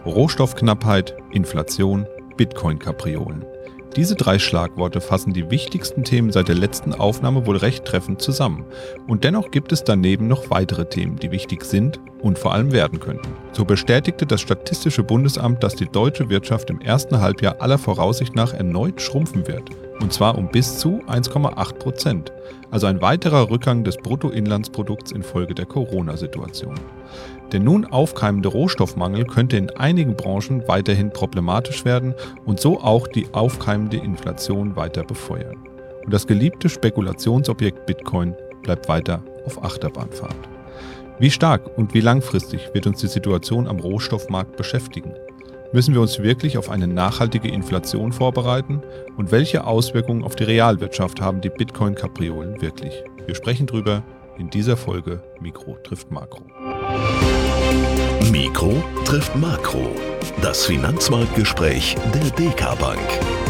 Rohstoffknappheit, Inflation, Bitcoin-Kapriolen. Diese 3 Schlagworte fassen die wichtigsten Themen seit der letzten Aufnahme wohl recht treffend zusammen. Und dennoch gibt es daneben noch weitere Themen, die wichtig sind und vor allem werden könnten. So bestätigte das Statistische Bundesamt, dass die deutsche Wirtschaft im ersten Halbjahr aller Voraussicht nach erneut schrumpfen wird. Und zwar um bis zu 1,8%. Also ein weiterer Rückgang des Bruttoinlandsprodukts infolge der Corona-Situation. Der nun aufkeimende Rohstoffmangel könnte in einigen Branchen weiterhin problematisch werden und so auch die aufkeimende Inflation weiter befeuern. Und das geliebte Spekulationsobjekt Bitcoin bleibt weiter auf Achterbahnfahrt. Wie stark und wie langfristig wird uns die Situation am Rohstoffmarkt beschäftigen? Müssen wir uns wirklich auf eine nachhaltige Inflation vorbereiten? Und welche Auswirkungen auf die Realwirtschaft haben die Bitcoin-Kapriolen wirklich? Wir sprechen drüber in dieser Folge Mikro trifft Makro. Mikro trifft Makro. Das Finanzmarktgespräch der DK Bank.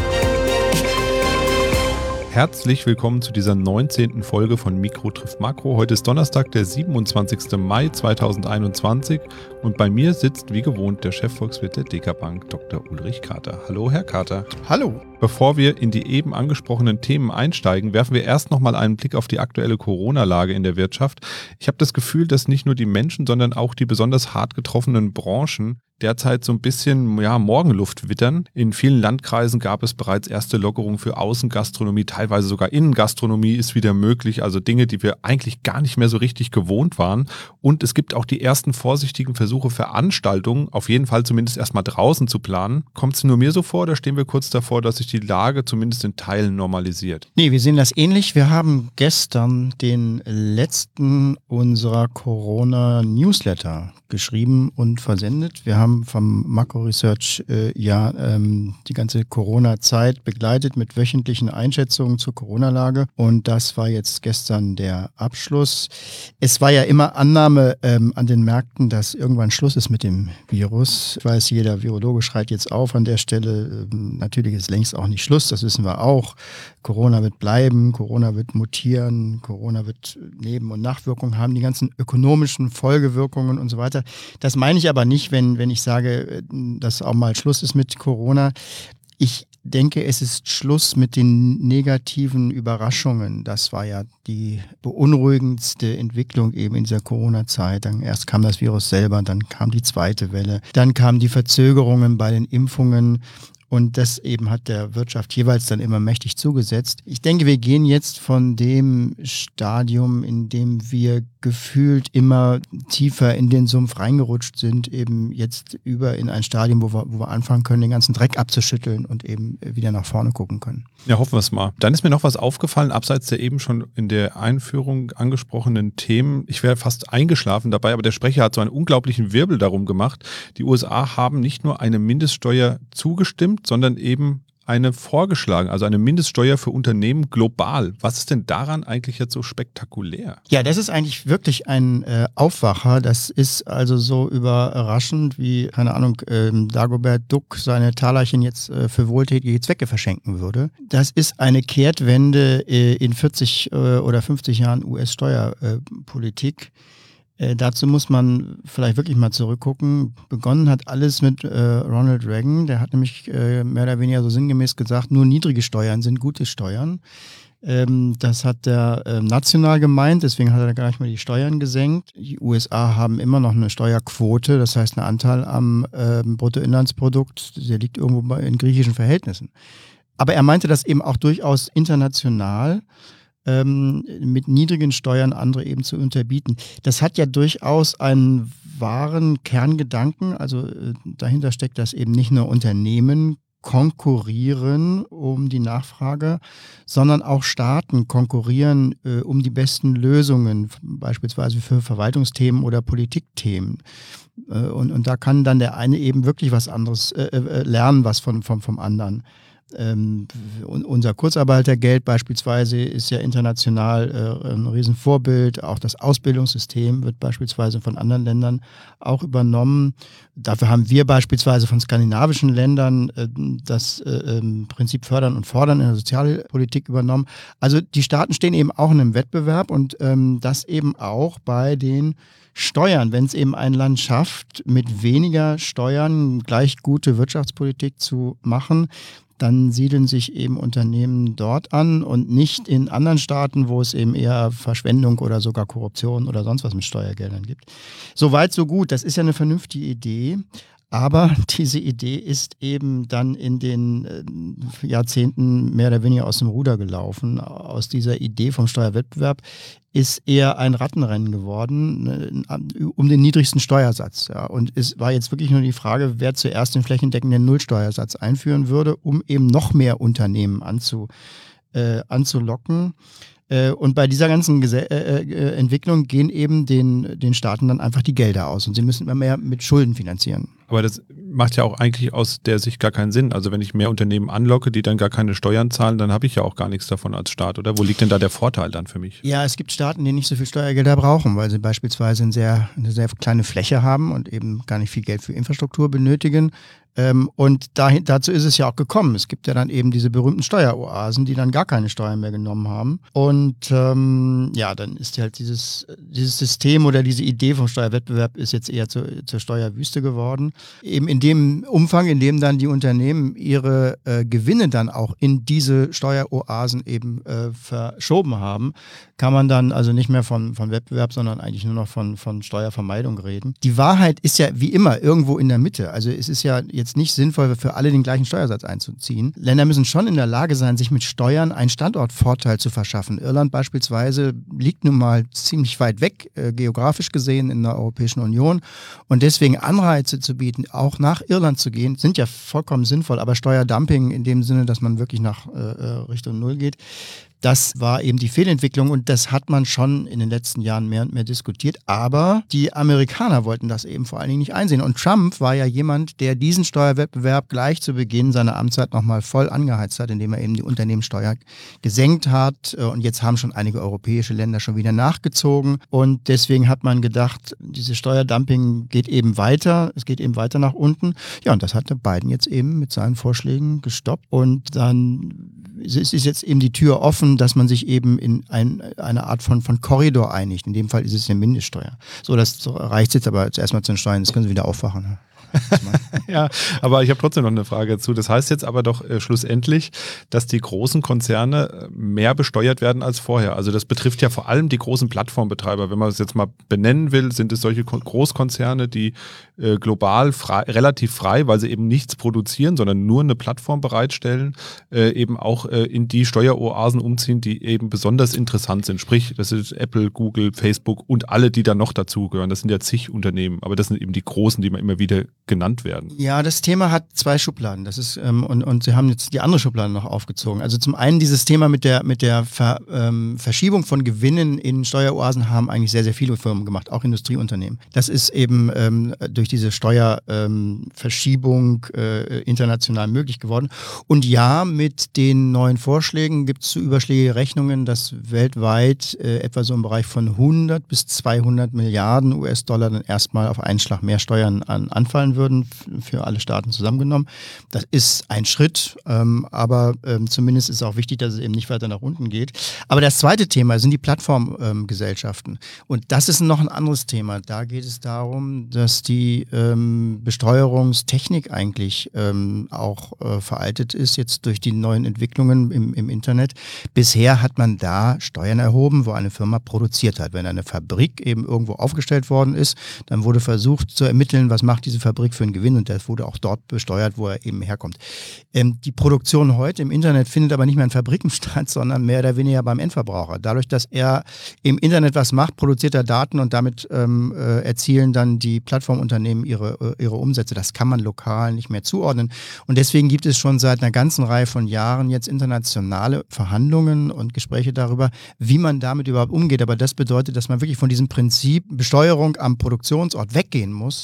Herzlich willkommen zu dieser 19. Folge von Mikro trifft Makro. Heute ist Donnerstag, der 27. Mai 2021 und bei mir sitzt wie gewohnt der Chefvolkswirt der DK Bank, Dr. Ulrich Kater. Hallo, Herr Kater. Hallo. Bevor wir in die eben angesprochenen Themen einsteigen, werfen wir erst nochmal einen Blick auf die aktuelle Corona-Lage in der Wirtschaft. Ich habe das Gefühl, dass nicht nur die Menschen, sondern auch die besonders hart getroffenen Branchen derzeit so ein bisschen Morgenluft wittern. In vielen Landkreisen gab es bereits erste Lockerungen für Außengastronomie, teilweise sogar Innengastronomie ist wieder möglich, also Dinge, die wir eigentlich gar nicht mehr so richtig gewohnt waren. Und es gibt auch die ersten vorsichtigen Versuche, Veranstaltungen, auf jeden Fall zumindest erstmal draußen zu planen. Kommt es nur mir so vor, oder stehen wir kurz davor, dass sich die Lage zumindest in Teilen normalisiert? Nee, wir sehen das ähnlich. Wir haben gestern den letzten unserer Corona-Newsletter geschrieben und versendet. Wir haben vom Makro Research die ganze Corona-Zeit begleitet mit wöchentlichen Einschätzungen zur Corona-Lage und das war jetzt gestern der Abschluss. Es war ja immer Annahme an den Märkten, dass irgendwann Schluss ist mit dem Virus. Ich weiß, jeder Virologe schreit jetzt auf an der Stelle. Natürlich ist längst auch nicht Schluss, das wissen wir auch. Corona wird bleiben, Corona wird mutieren, Corona wird Neben- und Nachwirkungen haben, die ganzen ökonomischen Folgewirkungen und so weiter. Das meine ich aber nicht, wenn ich sage, dass auch mal Schluss ist mit Corona. Ich denke, es ist Schluss mit den negativen Überraschungen. Das war ja die beunruhigendste Entwicklung eben in dieser Corona-Zeit. Dann erst kam das Virus selber, dann kam die zweite Welle, dann kamen die Verzögerungen bei den Impfungen. Und das eben hat der Wirtschaft jeweils dann immer mächtig zugesetzt. Ich denke, wir gehen jetzt von dem Stadium, in dem wir gefühlt immer tiefer in den Sumpf reingerutscht sind, eben jetzt über in ein Stadium, wo wir anfangen können, den ganzen Dreck abzuschütteln und eben wieder nach vorne gucken können. Ja, hoffen wir es mal. Dann ist mir noch was aufgefallen, abseits der eben schon in der Einführung angesprochenen Themen. Ich wäre fast eingeschlafen dabei, aber der Sprecher hat so einen unglaublichen Wirbel darum gemacht. Die USA haben nicht nur eine Mindeststeuer zugestimmt, sondern eben eine vorgeschlagen, also eine Mindeststeuer für Unternehmen global. Was ist denn daran eigentlich jetzt so spektakulär? Ja, das ist eigentlich wirklich ein Aufwacher. Das ist also so überraschend, wie, keine Ahnung, Dagobert Duck seine Talerchen jetzt für wohltätige Zwecke verschenken würde. Das ist eine Kehrtwende in 40 oder 50 Jahren US-Steuerpolitik. Dazu muss man vielleicht wirklich mal zurückgucken. Begonnen hat alles mit Ronald Reagan. Der hat nämlich mehr oder weniger so sinngemäß gesagt, nur niedrige Steuern sind gute Steuern. Das hat er national gemeint, deswegen hat er gar nicht mal die Steuern gesenkt. Die USA haben immer noch eine Steuerquote, das heißt einen Anteil am Bruttoinlandsprodukt, der liegt irgendwo in griechischen Verhältnissen. Aber er meinte das eben auch durchaus international, mit niedrigen Steuern andere eben zu unterbieten. Das hat ja durchaus einen wahren Kerngedanken, also dahinter steckt, dass eben nicht nur Unternehmen konkurrieren um die Nachfrage, sondern auch Staaten konkurrieren um die besten Lösungen, beispielsweise für Verwaltungsthemen oder Politikthemen. Und da kann dann der eine eben wirklich was anderes lernen, was vom anderen. Unser Kurzarbeitergeld beispielsweise ist ja international ein Riesenvorbild. Auch das Ausbildungssystem wird beispielsweise von anderen Ländern auch übernommen. Dafür haben wir beispielsweise von skandinavischen Ländern das Prinzip Fördern und Fordern in der Sozialpolitik übernommen. Also die Staaten stehen eben auch in einem Wettbewerb und das eben auch bei den Steuern, wenn es eben ein Land schafft, mit weniger Steuern gleich gute Wirtschaftspolitik zu machen, dann siedeln sich eben Unternehmen dort an und nicht in anderen Staaten, wo es eben eher Verschwendung oder sogar Korruption oder sonst was mit Steuergeldern gibt. Soweit, so gut. Das ist ja eine vernünftige Idee. Aber diese Idee ist eben dann in den Jahrzehnten mehr oder weniger aus dem Ruder gelaufen. Aus dieser Idee vom Steuerwettbewerb ist eher ein Rattenrennen geworden um den niedrigsten Steuersatz. Ja. Und es war jetzt wirklich nur die Frage, wer zuerst den flächendeckenden Nullsteuersatz einführen würde, um eben noch mehr Unternehmen anzulocken. Und bei dieser ganzen Entwicklung gehen eben den Staaten dann einfach die Gelder aus und sie müssen immer mehr mit Schulden finanzieren. Aber das macht ja auch eigentlich aus der Sicht gar keinen Sinn. Also wenn ich mehr Unternehmen anlocke, die dann gar keine Steuern zahlen, dann habe ich ja auch gar nichts davon als Staat, oder? Wo liegt denn da der Vorteil dann für mich? Ja, es gibt Staaten, die nicht so viel Steuergelder brauchen, weil sie beispielsweise eine sehr kleine Fläche haben und eben gar nicht viel Geld für Infrastruktur benötigen. Und dazu ist es ja auch gekommen. Es gibt ja dann eben diese berühmten Steueroasen, die dann gar keine Steuern mehr genommen haben. Und dann ist halt dieses System oder diese Idee vom Steuerwettbewerb ist jetzt eher zur Steuerwüste geworden. Eben in dem Umfang, in dem dann die Unternehmen ihre Gewinne dann auch in diese Steueroasen eben verschoben haben, kann man dann also nicht mehr von Wettbewerb, sondern eigentlich nur noch von Steuervermeidung reden. Die Wahrheit ist ja wie immer irgendwo in der Mitte. Also es ist ja jetzt nicht sinnvoll, für alle den gleichen Steuersatz einzuziehen. Länder müssen schon in der Lage sein, sich mit Steuern einen Standortvorteil zu verschaffen. Irland beispielsweise liegt nun mal ziemlich weit weg, geografisch gesehen in der Europäischen Union. Und deswegen Anreize zu bieten, auch nach Irland zu gehen, sind ja vollkommen sinnvoll. Aber Steuerdumping in dem Sinne, dass man wirklich nach Richtung Null geht, das war eben die Fehlentwicklung und das hat man schon in den letzten Jahren mehr und mehr diskutiert. Aber die Amerikaner wollten das eben vor allen Dingen nicht einsehen. Und Trump war ja jemand, der diesen Steuerwettbewerb gleich zu Beginn seiner Amtszeit nochmal voll angeheizt hat, indem er eben die Unternehmenssteuer gesenkt hat. Und jetzt haben schon einige europäische Länder schon wieder nachgezogen. Und deswegen hat man gedacht, dieses Steuerdumping geht eben weiter. Es geht eben weiter nach unten. Ja, und das hatte Biden jetzt eben mit seinen Vorschlägen gestoppt. Und dann ist jetzt eben die Tür offen, dass man sich eben in eine Art von Korridor einigt. In dem Fall ist es eine Mindeststeuer. So, das reicht jetzt aber zuerst mal zu den Steuern. Jetzt können Sie wieder aufwachen. Ne? Ja, aber ich habe trotzdem noch eine Frage dazu. Das heißt jetzt aber doch schlussendlich, dass die großen Konzerne mehr besteuert werden als vorher. Also das betrifft ja vor allem die großen Plattformbetreiber. Wenn man es jetzt mal benennen will, sind es solche Großkonzerne, die global relativ frei, weil sie eben nichts produzieren, sondern nur eine Plattform bereitstellen, eben auch in die Steueroasen umziehen, die eben besonders interessant sind. Sprich, das ist Apple, Google, Facebook und alle, die da noch dazugehören. Das sind ja zig Unternehmen, aber das sind eben die großen, die man immer wieder genannt werden. Ja, das Thema hat zwei Schubladen. Das ist und Sie haben jetzt die andere Schublade noch aufgezogen. Also zum einen dieses Thema mit der Verschiebung von Gewinnen in Steueroasen haben eigentlich sehr, sehr viele Firmen gemacht, auch Industrieunternehmen. Das ist eben durch diese Steuerverschiebung international möglich geworden. Und ja, mit den neuen Vorschlägen gibt es so überschlägige Rechnungen, dass weltweit etwa so im Bereich von 100 bis 200 Milliarden US-Dollar dann erstmal auf einen Schlag mehr Steuern anfallen würden für alle Staaten zusammengenommen. Das ist ein Schritt, aber zumindest ist es auch wichtig, dass es eben nicht weiter nach unten geht. Aber das zweite Thema sind die Plattformgesellschaften. Und das ist noch ein anderes Thema. Da geht es darum, dass die Besteuerungstechnik eigentlich auch veraltet ist, jetzt durch die neuen Entwicklungen im Internet. Bisher hat man da Steuern erhoben, wo eine Firma produziert hat. Wenn eine Fabrik eben irgendwo aufgestellt worden ist, dann wurde versucht zu ermitteln, was macht diese Fabrik für einen Gewinn, und das wurde auch dort besteuert, wo er eben herkommt. Die Produktion heute im Internet findet aber nicht mehr in Fabriken statt, sondern mehr oder weniger beim Endverbraucher. Dadurch, dass er im Internet was macht, produziert er Daten und damit erzielen dann die Plattformunternehmen ihre Umsätze. Das kann man lokal nicht mehr zuordnen. Und deswegen gibt es schon seit einer ganzen Reihe von Jahren jetzt internationale Verhandlungen und Gespräche darüber, wie man damit überhaupt umgeht. Aber das bedeutet, dass man wirklich von diesem Prinzip Besteuerung am Produktionsort weggehen muss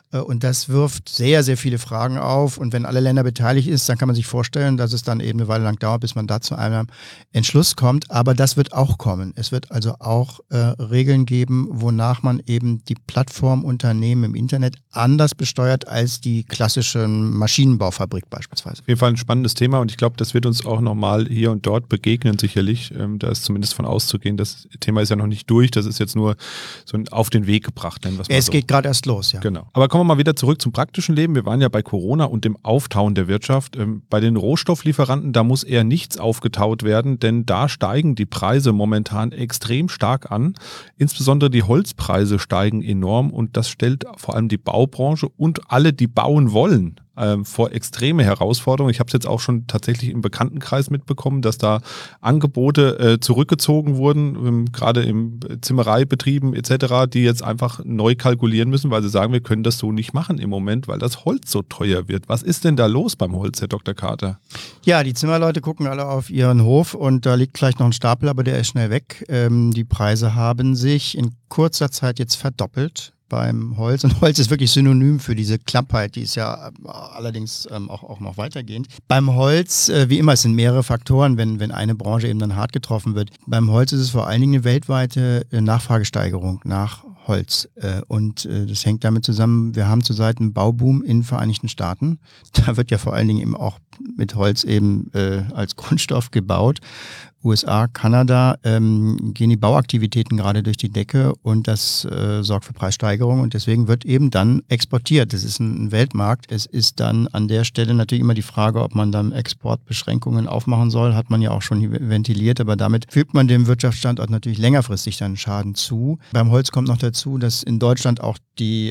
Und das wirft sehr, sehr viele Fragen auf. Und wenn alle Länder beteiligt ist, dann kann man sich vorstellen, dass es dann eben eine Weile lang dauert, bis man da zu einem Entschluss kommt. Aber das wird auch kommen. Es wird also auch Regeln geben, wonach man eben die Plattformunternehmen im Internet anders besteuert als die klassischen Maschinenbaufabrik beispielsweise. Auf jeden Fall ein spannendes Thema und ich glaube, das wird uns auch nochmal hier und dort begegnen sicherlich. Da ist zumindest von auszugehen, das Thema ist ja noch nicht durch, das ist jetzt nur so auf den Weg gebracht. Es geht gerade erst los, ja. Genau. Aber kommen wir mal wieder zurück zum praktischen Leben. Wir waren ja bei Corona und dem Auftauen der Wirtschaft. Bei den Rohstofflieferanten, da muss eher nichts aufgetaut werden, denn da steigen die Preise momentan extrem stark an. Insbesondere die Holzpreise steigen enorm und das stellt vor allem die Baubranche und alle, die bauen wollen, vor extreme Herausforderungen. Ich habe es jetzt auch schon tatsächlich im Bekanntenkreis mitbekommen, dass da Angebote zurückgezogen wurden, gerade im Zimmereibetrieben etc., die jetzt einfach neu kalkulieren müssen, weil sie sagen, wir können das so nicht machen im Moment, weil das Holz so teuer wird. Was ist denn da los beim Holz, Herr Dr. Kater? Ja, die Zimmerleute gucken alle auf ihren Hof und da liegt vielleicht noch ein Stapel, aber der ist schnell weg. Die Preise haben sich in kurzer Zeit jetzt verdoppelt beim Holz. Und Holz ist wirklich synonym für diese Knappheit, die ist ja allerdings auch noch weitergehend. Beim Holz, wie immer, es sind mehrere Faktoren, wenn eine Branche eben dann hart getroffen wird. Beim Holz ist es vor allen Dingen eine weltweite Nachfragesteigerung nach Holz. Und das hängt damit zusammen, wir haben zurzeit einen Bauboom in den Vereinigten Staaten. Da wird ja vor allen Dingen eben auch mit Holz eben als Grundstoff gebaut. USA, Kanada gehen die Bauaktivitäten gerade durch die Decke und das sorgt für Preissteigerungen und deswegen wird eben dann exportiert. Das ist ein Weltmarkt. Es ist dann an der Stelle natürlich immer die Frage, ob man dann Exportbeschränkungen aufmachen soll. Hat man ja auch schon ventiliert, aber damit fügt man dem Wirtschaftsstandort natürlich längerfristig dann Schaden zu. Beim Holz kommt noch dazu, dass in Deutschland auch die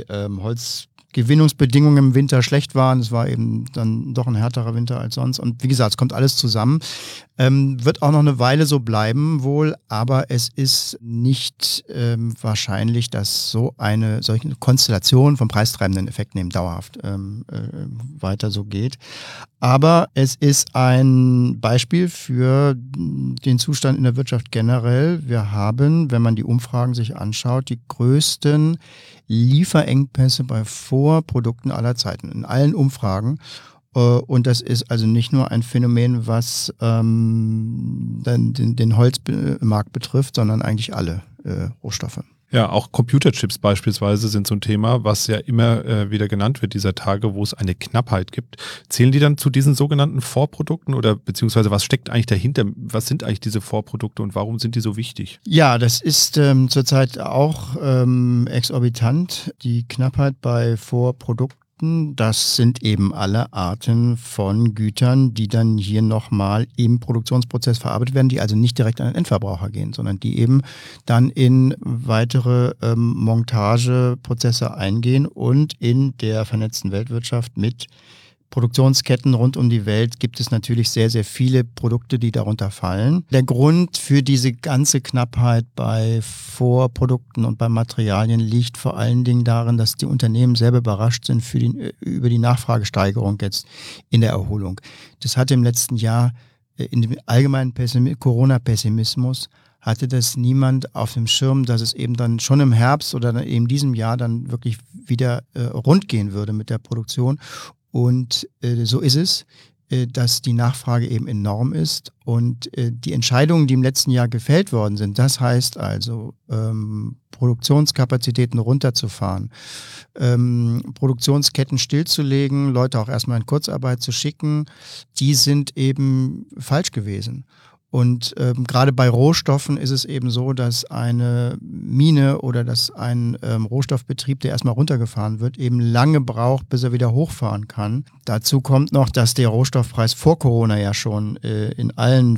Holzgewinnungsbedingungen im Winter schlecht waren. Es war eben dann doch ein härterer Winter als sonst. Und wie gesagt, es kommt alles zusammen. Wird auch noch eine Weile so bleiben wohl, aber es ist nicht wahrscheinlich, dass solche Konstellation von preistreibenden Effekten eben dauerhaft weiter so geht. Aber es ist ein Beispiel für den Zustand in der Wirtschaft generell. Wir haben, wenn man die Umfragen sich anschaut, die größten Lieferengpässe bei Vorprodukten aller Zeiten, in allen Umfragen. Und das ist also nicht nur ein Phänomen, was den Holzmarkt betrifft, sondern eigentlich alle Rohstoffe. Ja, auch Computerchips beispielsweise sind so ein Thema, was ja immer wieder genannt wird dieser Tage, wo es eine Knappheit gibt. Zählen die dann zu diesen sogenannten Vorprodukten oder beziehungsweise was steckt eigentlich dahinter? Was sind eigentlich diese Vorprodukte und warum sind die so wichtig? Ja, das ist zurzeit auch exorbitant. Die Knappheit bei Vorprodukten, das sind eben alle Arten von Gütern, die dann hier nochmal im Produktionsprozess verarbeitet werden, die also nicht direkt an den Endverbraucher gehen, sondern die eben dann in weitere Montageprozesse eingehen und in der vernetzten Weltwirtschaft mit Produktionsketten rund um die Welt gibt es natürlich sehr, sehr viele Produkte, die darunter fallen. Der Grund für diese ganze Knappheit bei Vorprodukten und bei Materialien liegt vor allen Dingen darin, dass die Unternehmen selber überrascht sind über die Nachfragesteigerung jetzt in der Erholung. Das hatte im letzten Jahr in dem allgemeinen Corona-Pessimismus hatte das niemand auf dem Schirm, dass es eben dann schon im Herbst oder in eben diesem Jahr dann wirklich wieder rund gehen würde mit der Produktion. Und so ist es, dass die Nachfrage eben enorm ist und die Entscheidungen, die im letzten Jahr gefällt worden sind, das heißt also Produktionskapazitäten runterzufahren, Produktionsketten stillzulegen, Leute auch erstmal in Kurzarbeit zu schicken, die sind eben falsch gewesen. Und gerade bei Rohstoffen ist es eben so, dass eine Mine oder dass ein Rohstoffbetrieb, der erstmal runtergefahren wird, eben lange braucht, bis er wieder hochfahren kann. Dazu kommt noch, dass der Rohstoffpreis vor Corona ja schon in allen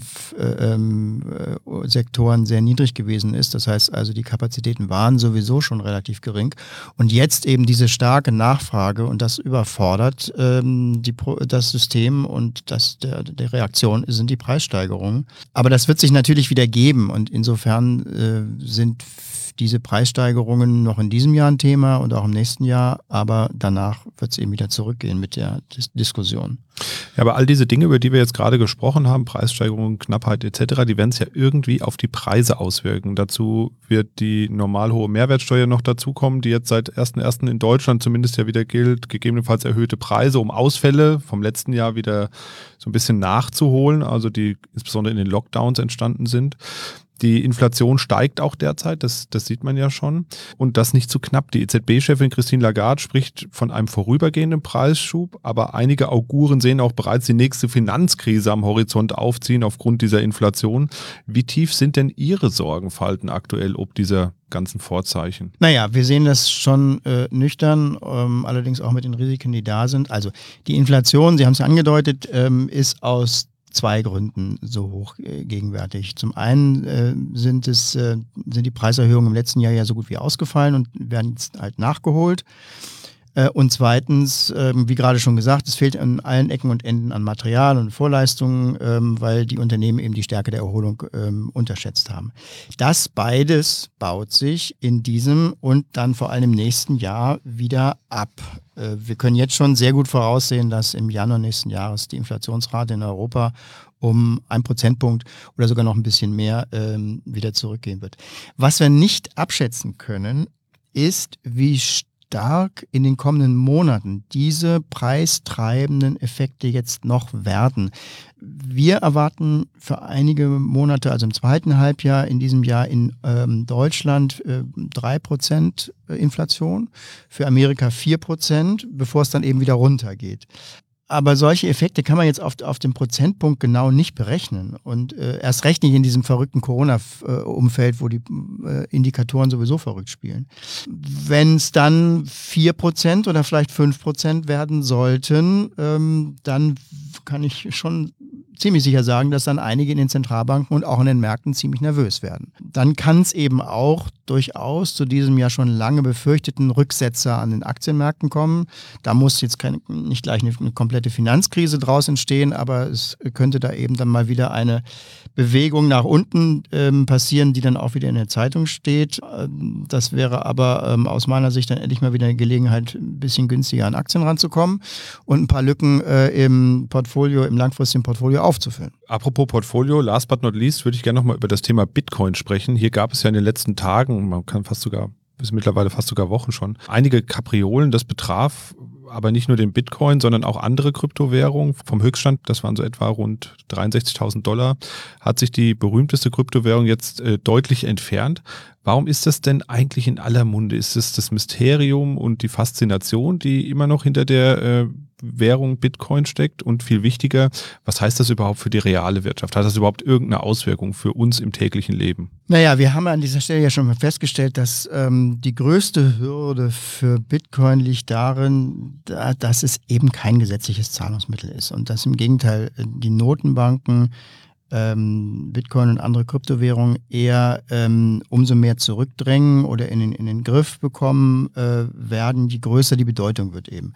Sektoren sehr niedrig gewesen ist. Das heißt also, die Kapazitäten waren sowieso schon relativ gering. Und jetzt eben diese starke Nachfrage und das überfordert das System und die Reaktion sind die Preissteigerungen. Aber das wird sich natürlich wieder geben und insofern sind diese Preissteigerungen noch in diesem Jahr ein Thema und auch im nächsten Jahr, aber danach wird es eben wieder zurückgehen mit der Diskussion. Ja, aber all diese Dinge, über die wir jetzt gerade gesprochen haben, Preissteigerungen, Knappheit etc., die werden es ja irgendwie auf die Preise auswirken. Dazu wird die normal hohe Mehrwertsteuer noch dazukommen, die jetzt seit 1.1. in Deutschland zumindest ja wieder gilt, gegebenenfalls erhöhte Preise, um Ausfälle vom letzten Jahr wieder so ein bisschen nachzuholen, also die insbesondere in den Lockdowns entstanden sind. Die Inflation steigt auch derzeit, das sieht man ja schon. Und das nicht zu knapp. Die EZB-Chefin Christine Lagarde spricht von einem vorübergehenden Preisschub, aber einige Auguren sehen auch bereits die nächste Finanzkrise am Horizont aufziehen aufgrund dieser Inflation. Wie tief sind denn Ihre Sorgenfalten aktuell ob dieser ganzen Vorzeichen? Naja, wir sehen das schon nüchtern, allerdings auch mit den Risiken, die da sind. Also die Inflation, Sie haben es ja angedeutet, ist aus 2 Gründen so hoch gegenwärtig. Zum einen sind die Preiserhöhungen im letzten Jahr ja so gut wie ausgefallen und werden jetzt halt nachgeholt. Und zweitens, wie gerade schon gesagt, es fehlt an allen Ecken und Enden an Material und Vorleistungen, weil die Unternehmen eben die Stärke der Erholung unterschätzt haben. Das beides baut sich in diesem und dann vor allem im nächsten Jahr wieder ab. Wir können jetzt schon sehr gut voraussehen, dass im Januar nächsten Jahres die Inflationsrate in Europa um 1 Prozentpunkt oder sogar noch ein bisschen mehr wieder zurückgehen wird. Was wir nicht abschätzen können, ist, wie stark in den kommenden Monaten diese preistreibenden Effekte jetzt noch werden. Wir erwarten für einige Monate, also im zweiten Halbjahr in diesem Jahr in Deutschland 3% Inflation, für Amerika 4%, bevor es dann eben wieder runtergeht. Aber solche Effekte kann man jetzt auf den Prozentpunkt genau nicht berechnen und erst recht nicht in diesem verrückten Corona-Umfeld, wo die Indikatoren sowieso verrückt spielen. Wenn es dann 4% oder vielleicht 5% werden sollten, dann kann ich schon ziemlich sicher sagen, dass dann einige in den Zentralbanken und auch in den Märkten ziemlich nervös werden. Dann kann es eben auch durchaus zu diesem ja schon lange befürchteten Rücksetzer an den Aktienmärkten kommen. Da muss jetzt nicht gleich eine komplette Finanzkrise draus entstehen, aber es könnte da eben dann mal wieder eine Bewegung nach unten passieren, die dann auch wieder in der Zeitung steht. Das wäre aber aus meiner Sicht dann endlich mal wieder eine Gelegenheit, ein bisschen günstiger an Aktien ranzukommen und ein paar Lücken im Portfolio, im langfristigen Portfolio aufzufüllen. Apropos Portfolio, last but not least, würde ich gerne nochmal über das Thema Bitcoin sprechen. Hier gab es ja in den letzten Tagen, man kann bis mittlerweile fast sogar Wochen schon, einige Kapriolen. Das betraf aber nicht nur den Bitcoin, sondern auch andere Kryptowährungen. Vom Höchststand, das waren so etwa rund $63.000, hat sich die berühmteste Kryptowährung jetzt deutlich entfernt. Warum ist das denn eigentlich in aller Munde? Ist es das Mysterium und die Faszination, die immer noch hinter der Währung Bitcoin steckt? Und viel wichtiger, was heißt das überhaupt für die reale Wirtschaft? Hat das überhaupt irgendeine Auswirkung für uns im täglichen Leben? Naja, wir haben an dieser Stelle ja schon mal festgestellt, dass die größte Hürde für Bitcoin liegt darin, dass es eben kein gesetzliches Zahlungsmittel ist und dass im Gegenteil die Notenbanken Bitcoin und andere Kryptowährungen eher umso mehr zurückdrängen oder in den Griff bekommen werden, je größer die Bedeutung wird eben.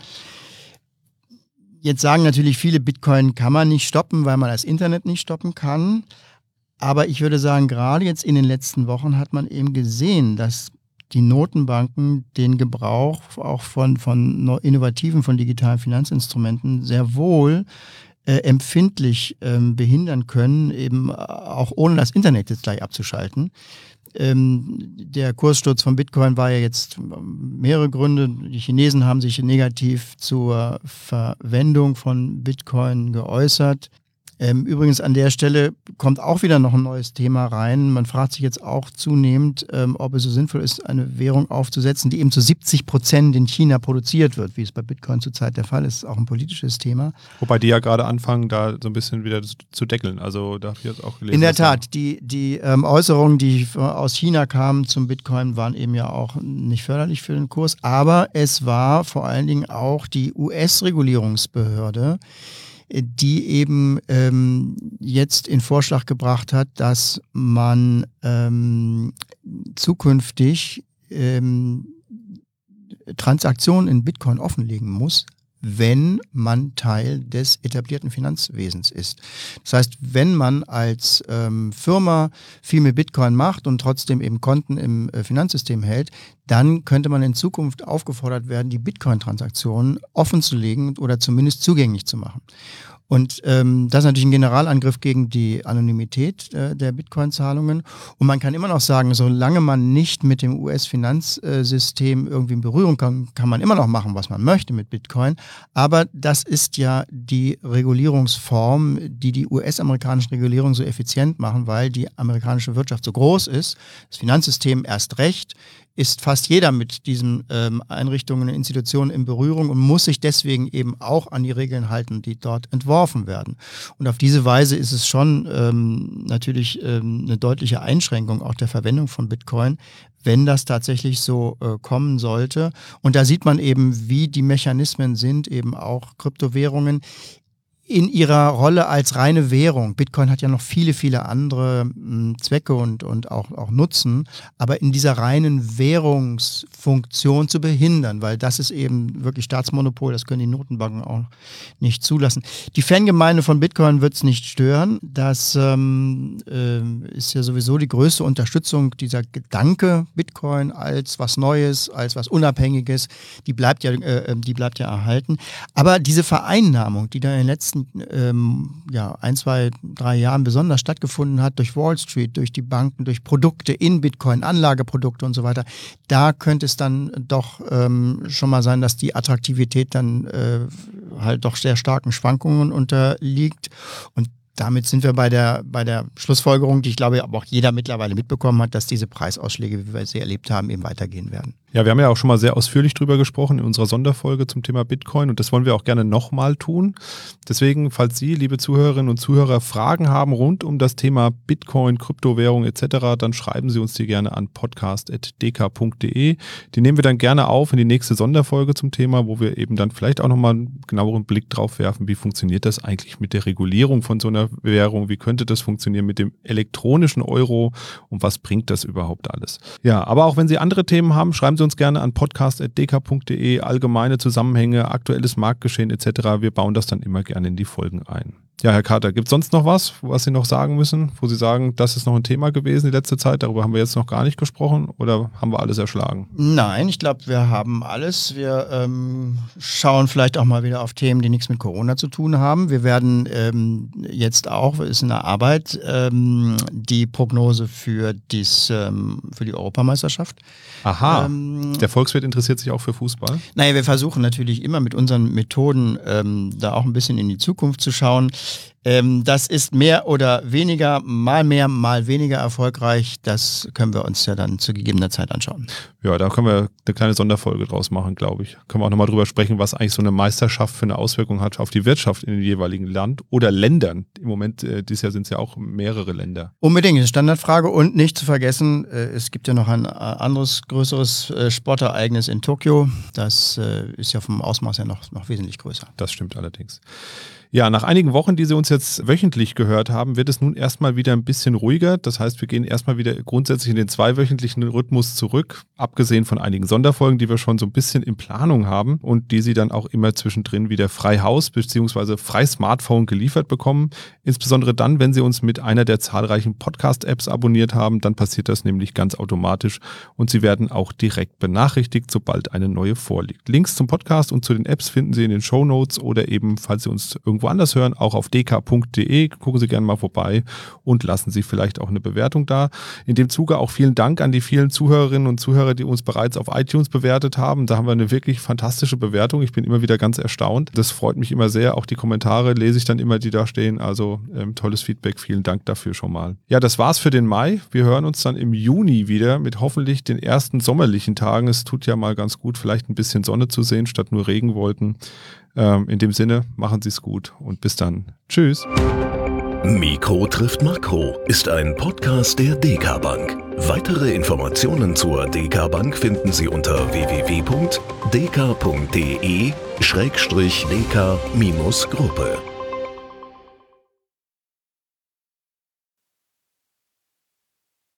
Jetzt sagen natürlich viele, Bitcoin kann man nicht stoppen, weil man das Internet nicht stoppen kann. Aber ich würde sagen, gerade jetzt in den letzten Wochen hat man eben gesehen, dass die Notenbanken den Gebrauch auch von innovativen, von digitalen Finanzinstrumenten sehr wohl empfindlich behindern können, eben auch ohne das Internet jetzt gleich abzuschalten. Der Kurssturz von Bitcoin war ja jetzt mehrere Gründe. Die Chinesen haben sich negativ zur Verwendung von Bitcoin geäußert. Übrigens an der Stelle kommt auch wieder noch ein neues Thema rein. Man fragt sich jetzt auch zunehmend, ob es so sinnvoll ist, eine Währung aufzusetzen, die eben zu 70% in China produziert wird, wie es bei Bitcoin zurzeit der Fall ist. Das ist auch ein politisches Thema. Wobei die ja gerade anfangen, da so ein bisschen wieder zu deckeln. Also da habe ich jetzt auch gelesen. In der Tat, die Äußerungen, die aus China kamen zum Bitcoin, waren eben ja auch nicht förderlich für den Kurs. Aber es war vor allen Dingen auch die US-Regulierungsbehörde, die eben jetzt in Vorschlag gebracht hat, dass man zukünftig Transaktionen in Bitcoin offenlegen muss, wenn man Teil des etablierten Finanzwesens ist. Das heißt, wenn man als Firma viel mit Bitcoin macht und trotzdem eben Konten im Finanzsystem hält, dann könnte man in Zukunft aufgefordert werden, die Bitcoin-Transaktionen offen zu legen oder zumindest zugänglich zu machen. Und das ist natürlich ein Generalangriff gegen die Anonymität der Bitcoin-Zahlungen. Und man kann immer noch sagen, solange man nicht mit dem US-Finanzsystem irgendwie in Berührung kommt, kann man immer noch machen, was man möchte mit Bitcoin. Aber das ist ja die Regulierungsform, die US-amerikanischen Regulierungen so effizient machen, weil die amerikanische Wirtschaft so groß ist, das Finanzsystem erst recht, ist fast jeder mit diesen Einrichtungen und Institutionen in Berührung und muss sich deswegen eben auch an die Regeln halten, die dort entworfen werden. Und auf diese Weise ist es schon natürlich eine deutliche Einschränkung auch der Verwendung von Bitcoin, wenn das tatsächlich so kommen sollte. Und da sieht man eben, wie die Mechanismen sind, eben auch Kryptowährungen in ihrer Rolle als reine Währung. Bitcoin hat ja noch viele, viele andere Zwecke und auch Nutzen, aber in dieser reinen Währungsfunktion zu behindern, weil das ist eben wirklich Staatsmonopol, das können die Notenbanken auch nicht zulassen. Die Fangemeinde von Bitcoin wird es nicht stören. Das ist ja sowieso die größte Unterstützung dieser Gedanke Bitcoin als was Neues, als was Unabhängiges, die bleibt ja erhalten. Aber diese Vereinnahmung, die da in den letzten 1, 2, 3 Jahren besonders stattgefunden hat, durch Wall Street, durch die Banken, durch Produkte in Bitcoin, Anlageprodukte und so weiter, da könnte es dann doch schon mal sein, dass die Attraktivität dann halt doch sehr starken Schwankungen unterliegt. Und damit sind wir bei der Schlussfolgerung, die ich glaube aber auch jeder mittlerweile mitbekommen hat, dass diese Preisausschläge, wie wir sie erlebt haben, eben weitergehen werden. Ja, wir haben ja auch schon mal sehr ausführlich drüber gesprochen in unserer Sonderfolge zum Thema Bitcoin und das wollen wir auch gerne nochmal tun. Deswegen, falls Sie, liebe Zuhörerinnen und Zuhörer, Fragen haben rund um das Thema Bitcoin, Kryptowährung etc., dann schreiben Sie uns die gerne an podcast.dk.de. Die nehmen wir dann gerne auf in die nächste Sonderfolge zum Thema, wo wir eben dann vielleicht auch nochmal einen genaueren Blick drauf werfen, wie funktioniert das eigentlich mit der Regulierung von so einer Währung, wie könnte das funktionieren mit dem elektronischen Euro und was bringt das überhaupt alles? Ja, aber auch wenn Sie andere Themen haben, schreiben Sie uns gerne an podcast.dk.de, allgemeine Zusammenhänge, aktuelles Marktgeschehen etc. Wir bauen das dann immer gerne in die Folgen ein. Ja, Herr Carter, gibt es sonst noch was Sie noch sagen müssen, wo Sie sagen, das ist noch ein Thema gewesen die letzte Zeit, darüber haben wir jetzt noch gar nicht gesprochen oder haben wir alles erschlagen? Nein, ich glaube, wir haben alles. Wir schauen vielleicht auch mal wieder auf Themen, die nichts mit Corona zu tun haben. Wir werden jetzt auch, ist in der Arbeit, die Prognose für die Europameisterschaft. Aha, der Volkswirt interessiert sich auch für Fußball? Naja, wir versuchen natürlich immer mit unseren Methoden da auch ein bisschen in die Zukunft zu schauen. Das ist mehr oder weniger, mal mehr, mal weniger erfolgreich. Das können wir uns ja dann zu gegebener Zeit anschauen. Ja, da können wir eine kleine Sonderfolge draus machen, glaube ich. Können wir auch nochmal drüber sprechen, was eigentlich so eine Meisterschaft für eine Auswirkung hat auf die Wirtschaft in dem jeweiligen Land oder Ländern. Im Moment, dieses Jahr sind es ja auch mehrere Länder. Unbedingt, eine Standardfrage und nicht zu vergessen, es gibt ja noch ein anderes, größeres Sportereignis in Tokio. Das ist ja vom Ausmaß her noch wesentlich größer. Das stimmt allerdings. Ja, nach einigen Wochen, die Sie uns jetzt wöchentlich gehört haben, wird es nun erstmal wieder ein bisschen ruhiger. Das heißt, wir gehen erstmal wieder grundsätzlich in den 2-wöchentlichen Rhythmus zurück, abgesehen von einigen Sonderfolgen, die wir schon so ein bisschen in Planung haben und die Sie dann auch immer zwischendrin wieder frei Haus bzw. frei Smartphone geliefert bekommen. Insbesondere dann, wenn Sie uns mit einer der zahlreichen Podcast-Apps abonniert haben, dann passiert das nämlich ganz automatisch und Sie werden auch direkt benachrichtigt, sobald eine neue vorliegt. Links zum Podcast und zu den Apps finden Sie in den Shownotes oder eben, falls Sie uns irgendwo anders hören, auch auf dk.de. Gucken Sie gerne mal vorbei und lassen Sie vielleicht auch eine Bewertung da. In dem Zuge auch vielen Dank an die vielen Zuhörerinnen und Zuhörer, die uns bereits auf iTunes bewertet haben. Da haben wir eine wirklich fantastische Bewertung. Ich bin immer wieder ganz erstaunt. Das freut mich immer sehr. Auch die Kommentare lese ich dann immer, die da stehen. Also tolles Feedback. Vielen Dank dafür schon mal. Ja, das war's für den Mai. Wir hören uns dann im Juni wieder mit hoffentlich den ersten sommerlichen Tagen. Es tut ja mal ganz gut, vielleicht ein bisschen Sonne zu sehen, statt nur Regenwolken. In dem Sinne, machen Sie es gut und bis dann. Tschüss. Mikro trifft Makro ist ein Podcast der DK Bank. Weitere Informationen zur DK Bank finden Sie unter www.dk.de/dk-gruppe.